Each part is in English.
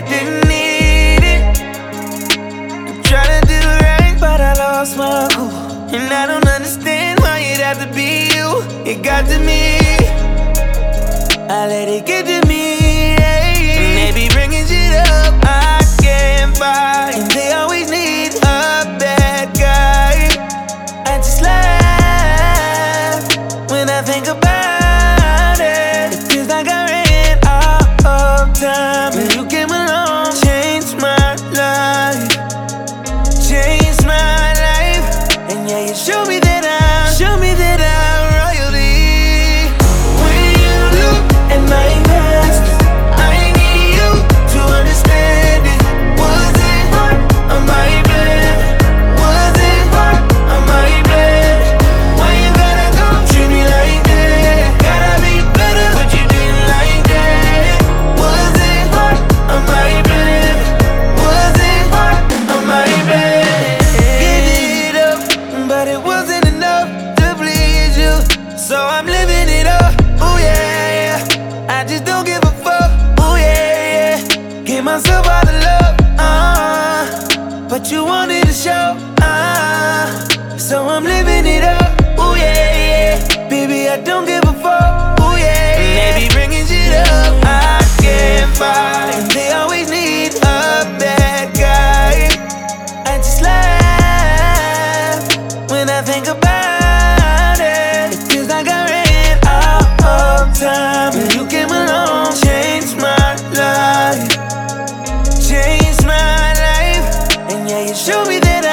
I didn't need it. I'm trying to do right, but I lost my cool. And I don't understand why it had to be you. It got to me, I let it get to me, yeah. And they be bringing shit up I can't buy, and they always need a bad guy. I just laugh when I think about it. It feels like I ran out of time, and you came along, changed my life, changed my life. And yeah, you showed me that I'm royalty. When you look at my past, I need you to understand it. Was it hard on my bed? Was it hard on my bed? Why you gotta go treat me like that? Gotta be better, but you didn't like that. Was it hard on my bed? Was it hard on my bed? Gave it up, but it wasn't enough to please you, so I'm living it up. Oh yeah, yeah. I just don't give a fuck. Oh yeah, yeah. Gave myself all the love, but you wanted to show, so I'm living it up. Oh yeah, yeah. Baby, I don't give a fuck. Oh yeah, yeah. And they be bringing shit up I can't buy, and they always need a bad guy. I just laugh when I think about it. It feels like I ran out of time, and you came along, changed my life, changed my life. And yeah, you showed me that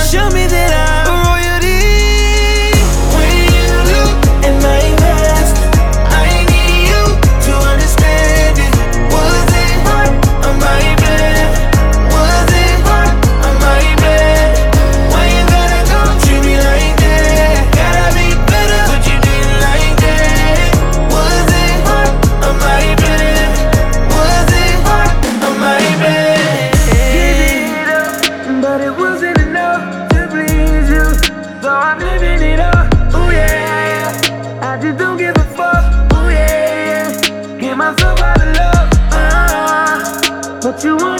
I'm royalty. When you look at my past, I need you to understand it. Was it hard on my bed? Was it hard on my bed? Why you gotta go treat me like that? Gotta be better, but you didn't like that. Was it hard on my bed? Was it hard on my bed? Gave it up, but it wasn't enough to please you, so I'm living it up. Oh yeah, I just don't give a fuck. Oh yeah, give myself all the love, but you want